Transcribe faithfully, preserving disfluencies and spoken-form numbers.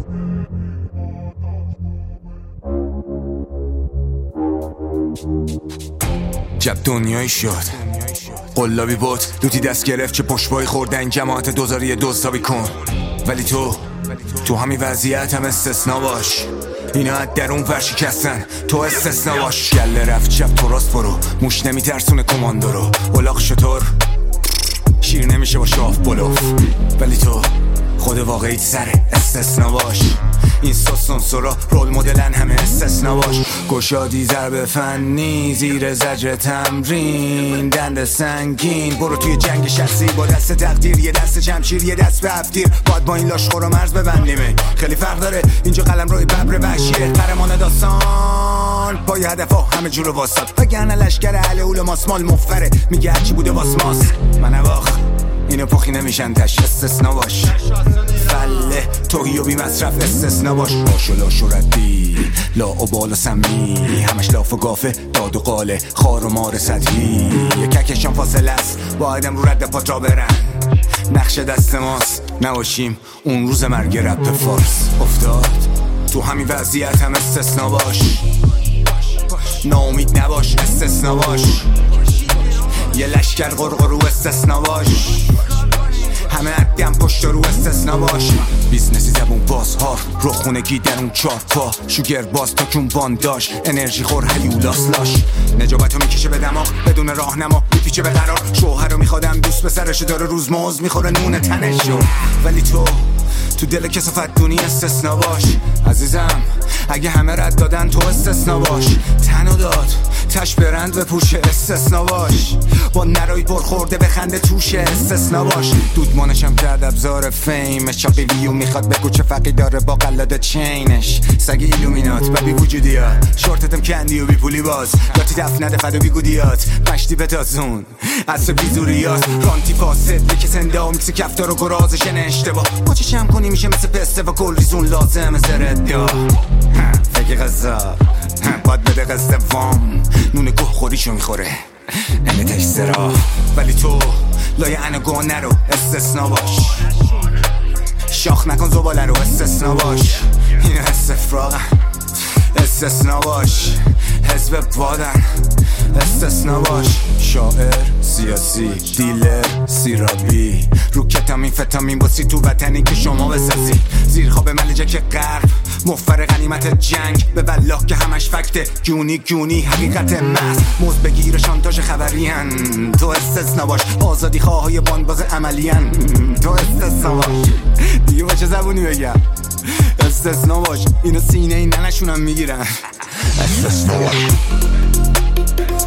جب دنیایی شد قلابی بود لوتی دست گرفت چه پشتبایی خوردن جماعت دوزاری دوزتابی کن. ولی تو تو همین وضعیت هم استثنا باش. اینا از درون ورشکستن تو استثنا باش. گله رفت چپ تو راست برو موش نمیترسونه کماندو رو. الاغ شطور شیر نمیشه با شاف بلوف. ولی تو خود واقعیت سره استثنا باش. این سوسون سورا رول مدلن همه استثنا باش. گشادی ضرب فنی زیر زجر تمرین دند سنگین. برو توی جنگ شخصی با دست تقدیر. یه دست چمچیر یه دست به هفتیر. باید با این لاشخور و مرز ببندیمه. خیلی فرق داره اینجا قلم روی ببر وحشیه. قهرمان داستان پای هدف ها همه جور واسط. وگرنه لشکر اهل علماس مال مفره. میگه هرچی بوده واس ماس. من اواخ اینو پخی نمیشن تش استثنا باش. فله توهی و بی مصرف استثنا باش. باش و لاش و ردی لا و بالا سمی همش لاف و گافه داد و قاله خار و مار سطحی. یککشان فاصله است با آدم رو رد پا تا برن. نقش دست ماست نباشیم اون روز مرگ رپ فارس. افتاد تو همین وضعیت هم استثنا باش. ناامید نباش استثنا باش. یه لشکر غرغرو استثنا باش. همه عدیم پشت رو استثنا باش. بیزنسی زبون باز هار رو خونگی در اون چار پا. شوگر باز تا کون بانداش انرژی خور هیولاس لاش. نجابتو میکشه به دماغ بدون راهنما میپیچه به قرار. شوهر رو میخوادم دوست به سرش داره روز موز میخوره نون تنشو. ولی تو تو دل کسافت دونی استثنا باش. عزیزم اگه همه رد دادن تو استثنا باش. تنو داد تش برند به پوشه استثنا باش. با نرایی برخورده بخنده توشه استثنا باش. دودمانشم کرد ابزار فیم. شاقی ویو میخواد بگو چه فقی داره با قلاده چینش. سگ ایلومینات و بی وجودیات. شورتتم کندی و بی پولی باز. داتی دف نده فدو بی گودیات. مشتی بتازون از بیزوریات. رانتی فاسد یکی سنده و میکس کفتار و گرازش اشتباه. پاچه شم کنی میشه مثل پسته و کل ریزون لازم زرد یا فکر غذا باید بده قصد وام. نون گوه خوریشو میخوره نمیتش سرا. ولی تو لای انا گوه نرو استثنا باش. شاخ نکن زباله رو استثنا باش. این استفراغن استثنا باش. حزب بادن استثنا باش. شاعر سیاسی دیلر سیرابی رو کتامین فتامین باسی تو وطنی که شما بسازی. زیر خواب ملجک غرب مفر غنیمت جنگ به والله که همش فکته. گونی گونی حقیقت محض موز بگیر شانتاژ خبرین. تو استثنا باش. آزادی خواهای باندباز عملین. تو استثنا باش. دیگه با چه زبونی بگم استثنا باش. اینو سینه این ننشونم میگیرن استثنا باش.